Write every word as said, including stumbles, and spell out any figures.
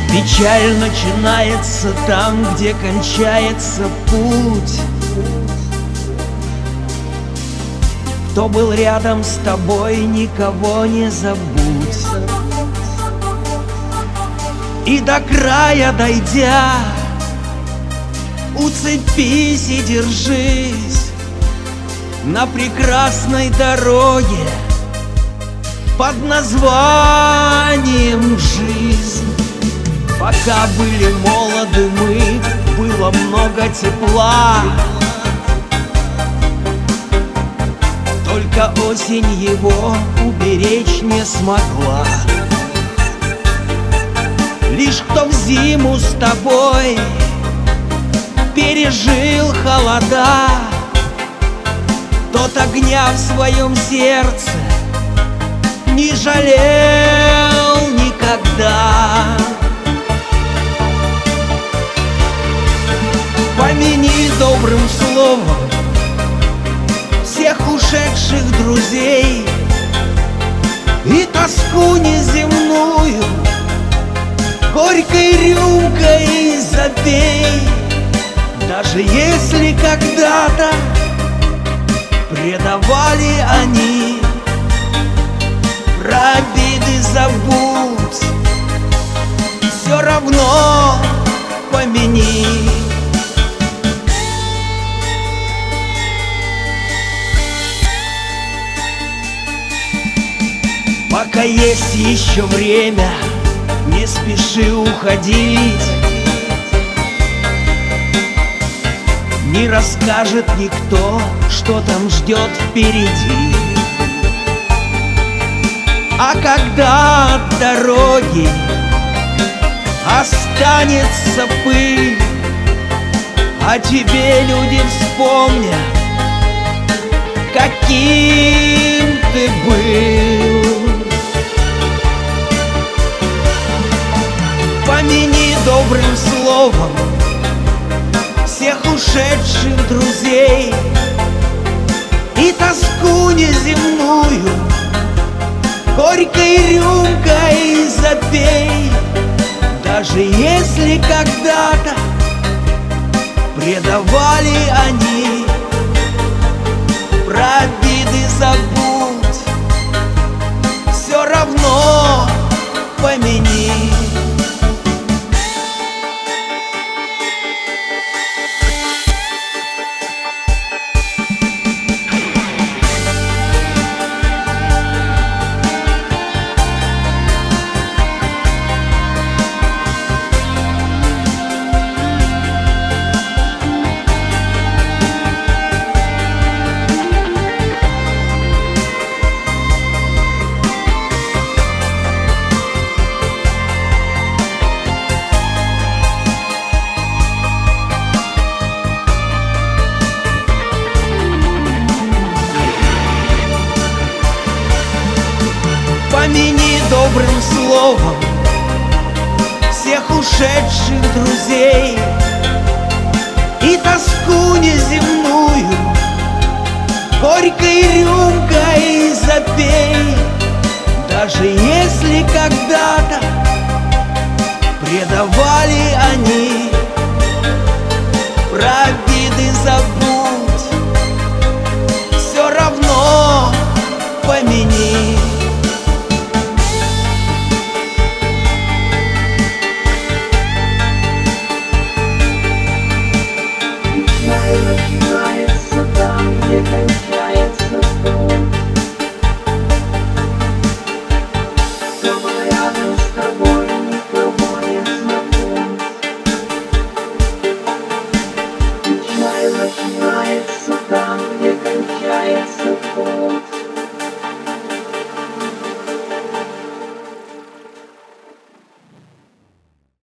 Печаль начинается там, где кончается путь. Кто был рядом с тобой, никого не забудь. И до края дойдя, уцепись и держись на прекрасной дороге под названием жизнь. Пока были молоды мы, было много тепла, только осень его уберечь не смогла. Лишь кто в зиму с тобой пережил холода, тот огня в своем сердце не жалел никогда. Помяни добрым словом всех ушедших друзей и тоску неземную горькой рюмкой запей. Даже если когда-то предавали они, про обиды забудь, все равно помяни. Пока есть еще время, не спеши уходить. Не расскажет никто, что там ждет впереди. А когда от дороги останется пыль, о тебе люди вспомнят, каким ты был. Помяни добрым словом всех ушедших друзей и тоску неземную горькой рюмкой запей. Даже если когда-то предавали они, про обиды забудь, все равно помяни. Помяни добрым словом всех ушедших друзей и тоску неземную горькой рюмкой запей. Даже если когда-то предавали они, про обиды забудь, все равно помяни. Начинается там, где кончается сон. Кто был рядом с тобой, никого не знаком. Печаль начинается там, где кончается